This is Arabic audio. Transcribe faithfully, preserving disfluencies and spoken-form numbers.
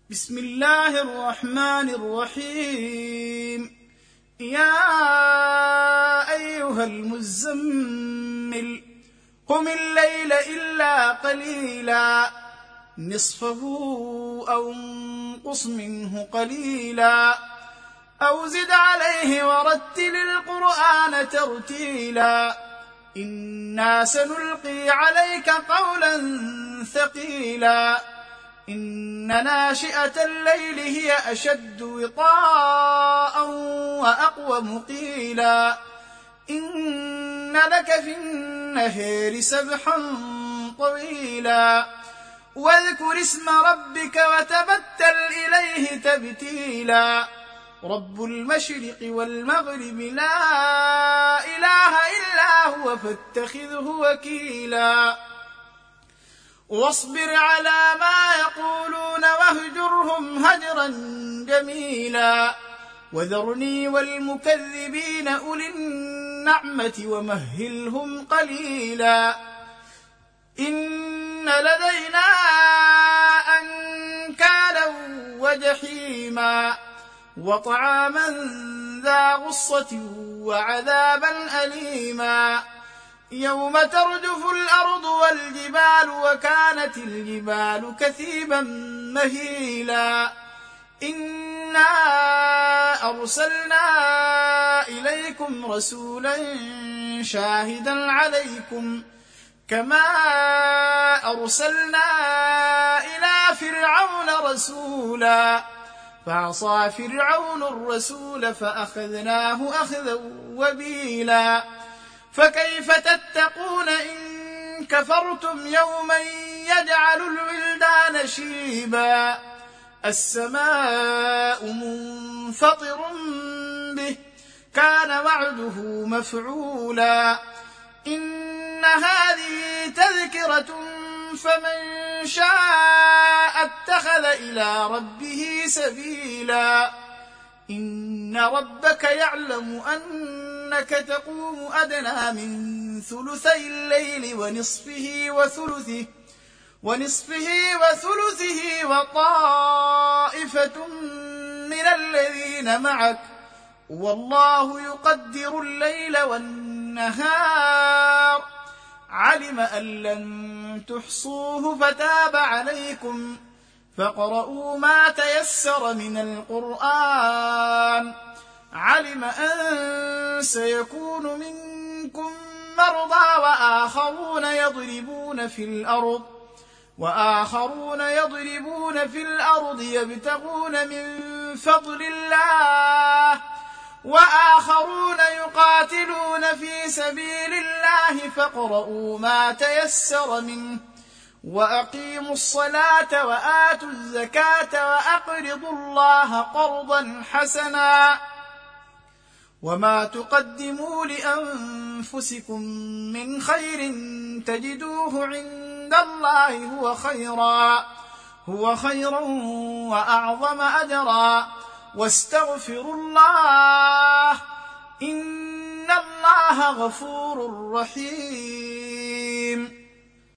بسم الله الرحمن الرحيم. يا أيها المزمل قم الليل إلا قليلا نصفه أو انقص منه قليلا أو زد عليه ورتل القرآن ترتيلا إنا سنلقي عليك قولا ثقيلا إن ناشئة الليل هي أشد وطاء وأقوم قيلا إن لك في النهار سبحا طويلا واذكر اسم ربك وتبتل إليه تبتيلا رب المشرق والمغرب لا إله إلا هو فاتخذه وكيلا واصبر على ما يقولون واهجرهم هجرا جميلا وذرني والمكذبين أولي النعمة ومهلهم قليلا إن لدينا أنكالا وجحيما وطعاما ذا غصة وعذابا أليما يوم ترجف الأرض والجبال وكانت الجبال كثيبا مهيلا إنا أرسلنا إليكم رسولا شاهدا عليكم كما أرسلنا إلى فرعون رسولا فعصى فرعون الرسول فأخذناه أخذا وبيلا فكيف تتقون إن كفرتم يوما يجعل الولدان شيبا السماء منفطر به كان وعده مفعولا إن هذه تذكرة فمن شاء اتخذ إلى ربه سبيلا إن ربك يعلم أنك تقوم أدنى من ثلثي الليل ونصفه وثلثه ونصفه وثلثه وطائفة من الذين معك والله يقدر الليل والنهار علم أن لن تحصوه فتاب عليكم فاقرؤوا ما تيسر من القرآن علم أن سيكون منكم مرضى وآخرون يضربون في الأرض وآخرون يضربون في الأرض يبتغون من فضل الله وآخرون يقاتلون في سبيل الله فاقرؤوا ما تيسر منه وأقيموا الصلاة وآتوا الزكاة وأقرضوا الله قرضا حسنا وما تقدموا لأنفسكم من خير تجدوه عند الله هو خيرا هو خيرا وأعظم أجرا واستغفروا الله إن الله غفور رحيم.